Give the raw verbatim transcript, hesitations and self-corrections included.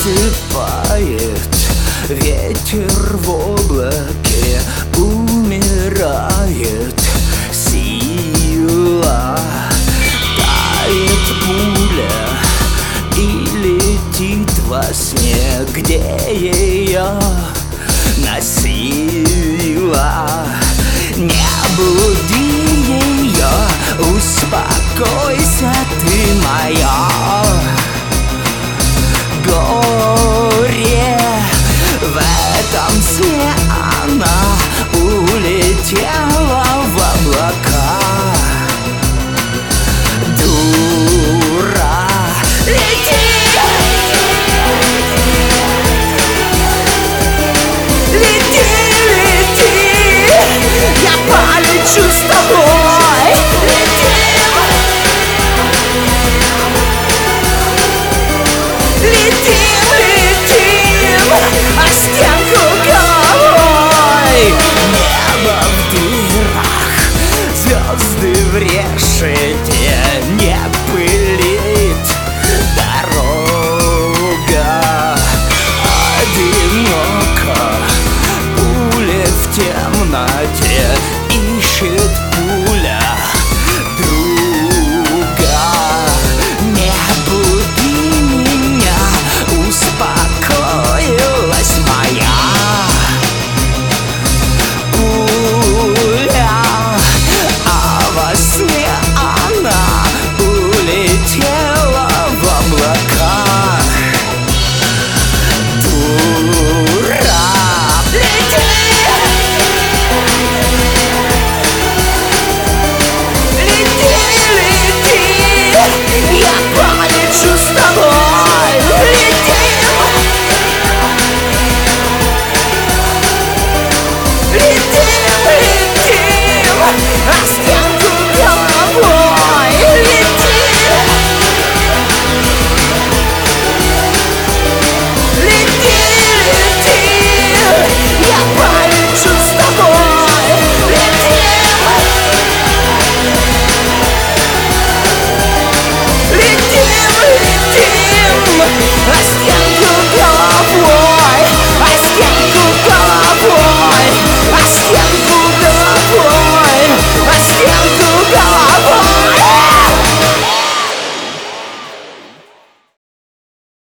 засыпает, ветер в облаке, умирает сила. Тает пуля и летит во сне, где ее носила. Не буди ее, успокойся ты, моя. Горе в этом сне, она улетела в облака. Дура, лети, лети, лети, я полечу с тобой. Летим, летим, летим, а стенку головой. Небо в дырах, звезды в решете, не пылит дорога. Одиноко пуля в темноте, ищет пуля друга. Не буди меня, успокоилась моя пуля, а во сне она улетела в облака. Дура, лети, лети, лети, я полечу с тобой. Летим, летим, летим, а